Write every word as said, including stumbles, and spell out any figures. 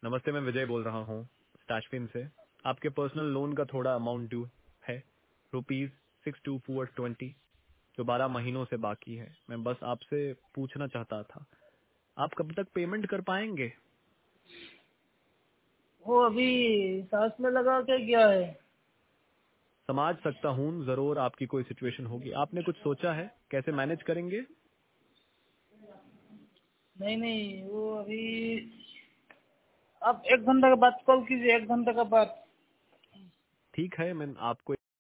नमस्ते, मैं विजय बोल रहा हूँ स्टैशफिन से। आपके पर्सनल लोन का थोड़ा अमाउंट ड्यू है, rupees six two four twenty, जो बारह महीनों से बाकी है। मैं बस आपसे पूछना चाहता था, आप कब तक पेमेंट कर पाएंगे? वो अभी सांस में लगा के गया है। समझ सकता हूँ, जरूर आपकी कोई सिचुएशन होगी। आपने कुछ सोचा है कैसे मैनेज करेंगे? नहीं नहीं, वो अभी आप एक घंटे के बाद कॉल कीजिए, एक घंटे के बाद। ठीक है, मैं आपको